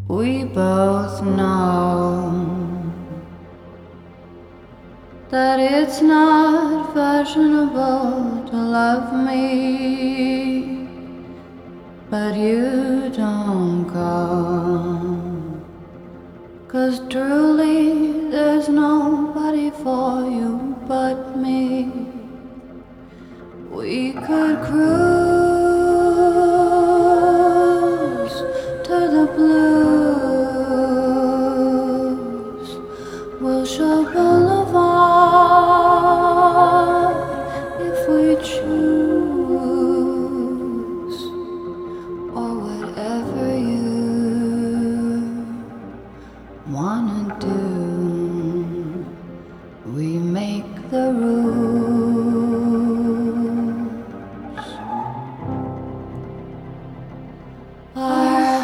We both know that it's not fashionable to love me, but you don't come, 'cause truly there's nobody for you but me. We could cruise to the blues, Wilshire Boulevard if we choose, or whatever you wanna do. We make the rules. Our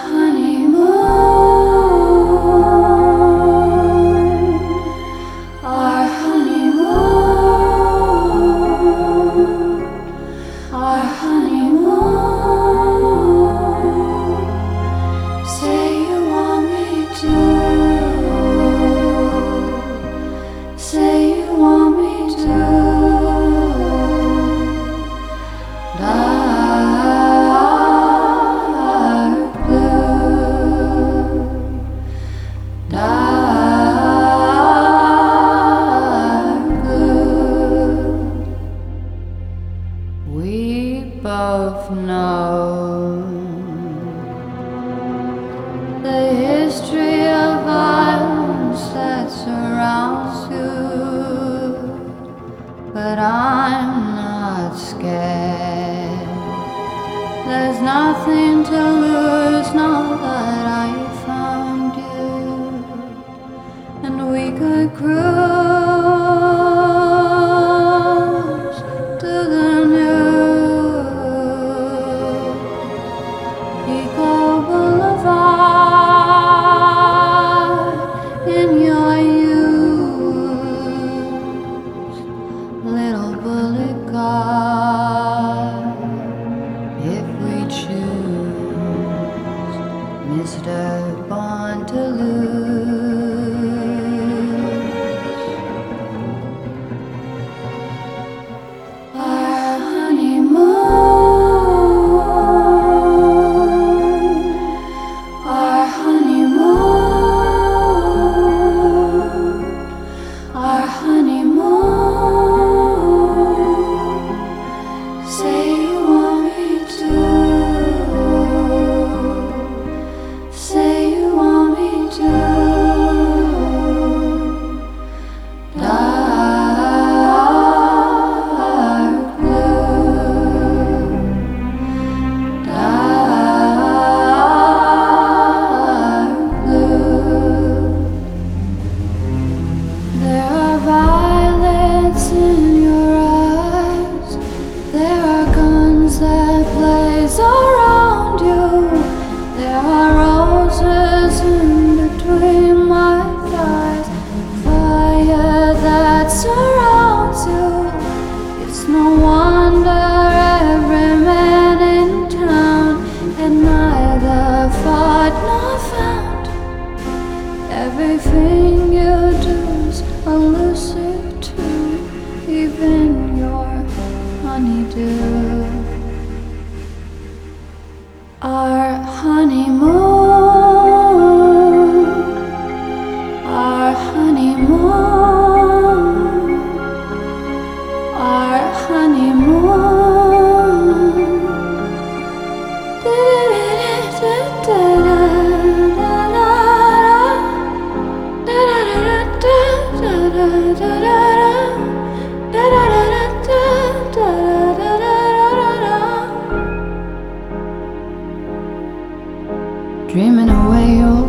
honeymoon, our honeymoon, our honeymoon. Say you want me to, say you want me to. Dark blue, dark blue. We both know the history of violence that surrounds you, but I'm not scared. There's nothing to lose now that I found you, and we could cruise to the new Eco Boulevard in your used little bullet car. If we choose, Mr. Born to Lose. Our honeymoon, our honeymoon, our honeymoon. Say you want me to, say you want me to. Dark blue, dark blue. There are violets in your eyes, there are guns that blaze around you, there are roses in between my thighs, fire that surrounds you. It's no wonder every man in town had neither fought nor found. Everything you do's elusive too, even your honeydew. Our honeymoon, our honeymoon, our honeymoon. Dreaming away your